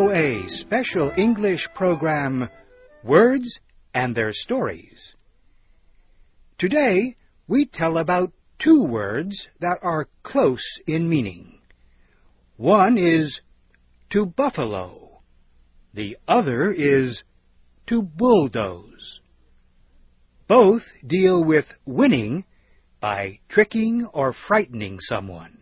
VOA special English program, Words and Their Stories. Today, we tell about two words that are close in meaning. One is to buffalo. The other is to bulldoze. Both deal with winning by tricking or frightening someone.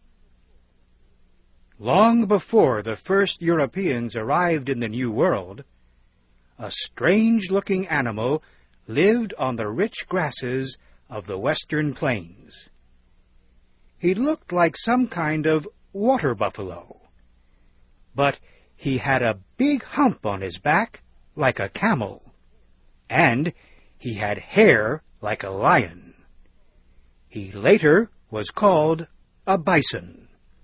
Long before the first Europeans arrived in the New World, a strange-looking animal lived on the rich grasses of the western plains. He looked like some kind of water buffalo, but he had a big hump on his back like a camel, and he had hair like a lion. He later was called a bison.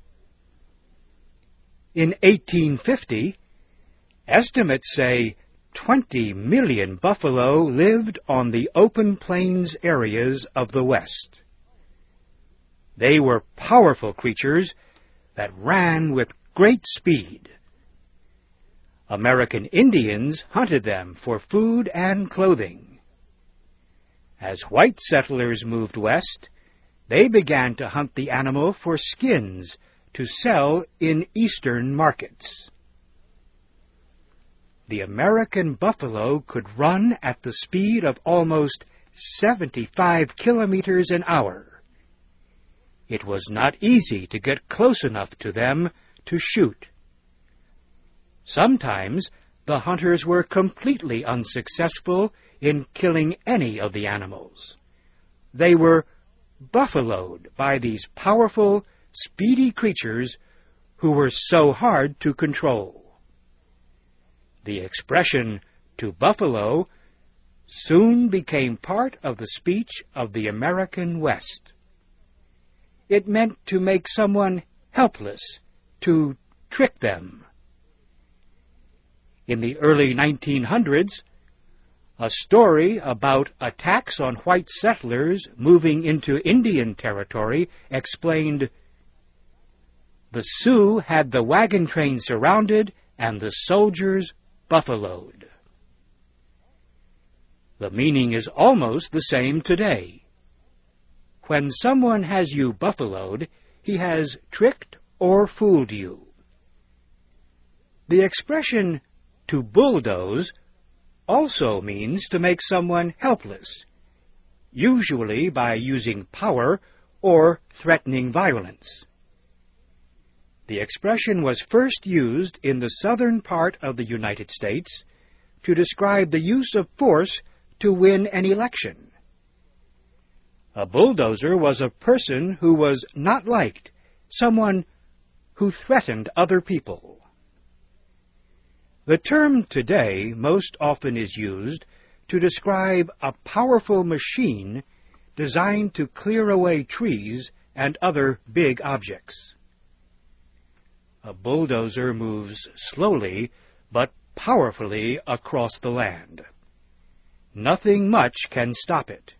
In 1850, estimates say 20 million buffalo lived on the open plains areas of the West. They were powerful creatures that ran with great speed. American Indians hunted them for food and clothing. As white settlers moved west, they began to hunt the animal for skins to sell in eastern markets. The American buffalo could run at the speed of almost 75 kilometers an hour. It was not easy to get close enough to them to shoot. Sometimes the hunters were completely unsuccessful in killing any of the animals. They were buffaloed by these powerful, speedy creatures who were so hard to control. The expression to buffalo soon became part of the speech of the American West. It meant to make someone helpless, to trick them. In the early 1900s, a story about attacks on white settlers moving into Indian territory explained, "The Sioux had the wagon train surrounded and the soldiers buffaloed." The meaning is almost the same today. When someone has you buffaloed, he has tricked or fooled you. The expression to bulldoze also means to make someone helpless, usually by using power or threatening violence. The expression was first used in the southern part of the United States to describe the use of force to win an election. A bulldozer was a person who was not liked, someone who threatened other people. The term today most often is used to describe a powerful machine designed to clear away trees and other big objects. A bulldozer moves slowly but powerfully across the land. Nothing much can stop it.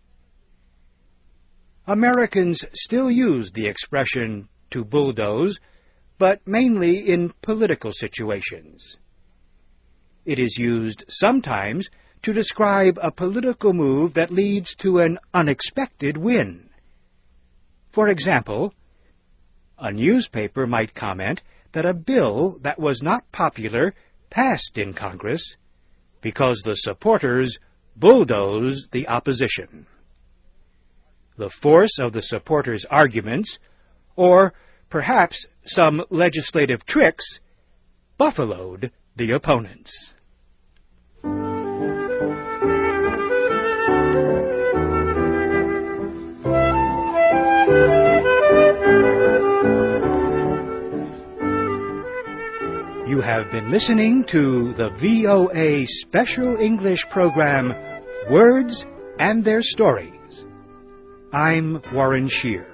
Americans still use the expression to bulldoze, but mainly in political situations. It is used sometimes to describe a political move that leads to an unexpected win. For example, a newspaper might comment that a bill that was not popular passed in Congress because the supporters bulldozed the opposition. The force of the supporters' arguments, or perhaps some legislative tricks, buffaloed the opponents. You have been listening to the VOA Special English program, Words and Their Stories. I'm Warren Shear.